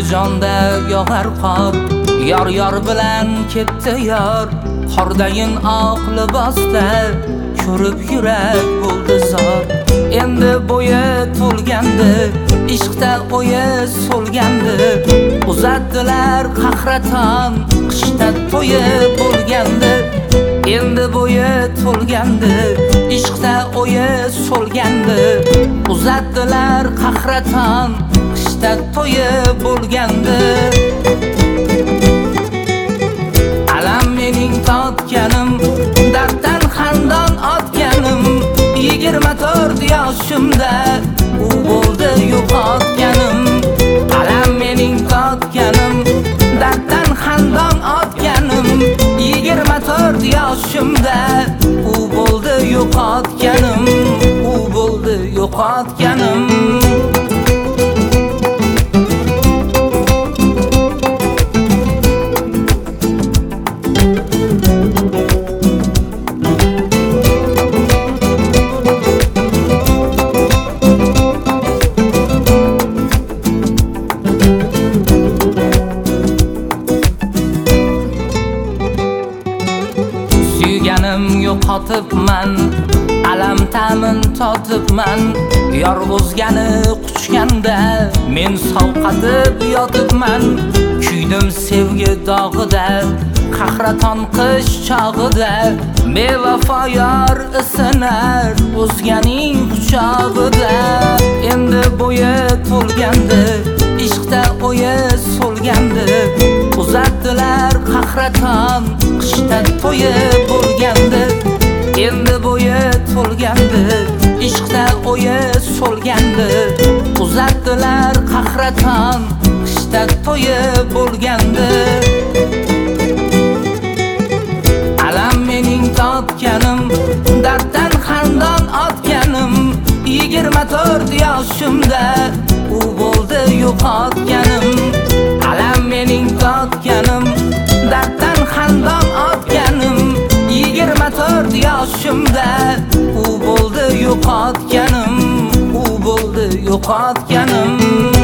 Andijonda yog'ar qor, yor bilan ketdi yor. Qordayin oq libosda ko'rib yurak bo'ldi zor. Endi bo'yi to'lgandi, ishqda o'yi so'lgandi. Uzatdilar qahraton, qishda to'yi bo'lgandi. Endi bo'yi to'lgandi, ishqda o'yi so'lgandi. Uzatdilar qahraton, qishda to'yi bo'lgandi. Alam mening totganim, darddan xandon otganim. 24 yoshimda u bo'ldi yo'qotganim. Alam mening totganim, darddan xandon otganim. 24 yoshimda u bo'ldi yo'qotganim. U bo'ldi yo'qotganim. Suyganim yo'qotibman, alam ta'min totibman. Yor o'zgani quchganda men sovqatib yotibman. Kuydim sevgi dog'ida, qahraton qish chog'ida. Bevafo yor isinar o'zganing quchog'ida. Endi bo'yi to'lgandi, ishqda o'yi so'lgandi. Uzatdilar qahraton, qishda to'yi bo'lgandi. Endi bo'yi to'lgandi, ishqda o'yi so'lgandi. Uzatdilar qahraton, qishda to'yi bo'lgandi. Alam mening totganim, darddan xandon otganim. 24 yoshimda u bo'ldi yo'qotganim. Alam mening totganim, darddan xandon otganim. 24 yoshimda u bo'ldi yo'qotganim. U bo'ldi yo'qotganim.